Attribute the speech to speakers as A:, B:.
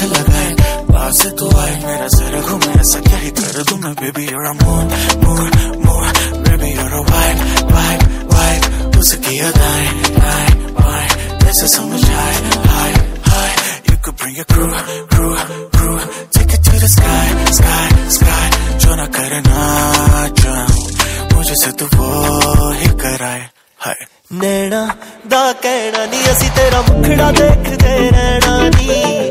A: लगाए, पास से तू आए, मेरा सर घूमे, ऐसा क्या ही कर दूं मैं baby you're a moon, moon, moon, baby you're a vibe, vibe, vibe, उसकी अदाएं, आए, आए, कैसे समझ आए, हाय, हाय, you could bring your crew, crew, crew, take it to the sky, sky, sky, जो ना करना चाहूं, मुझे से तू वो ही कराए, हाय।
B: नैना दा कहना नी असी तेरा मुखड़ा देखदे रहना नी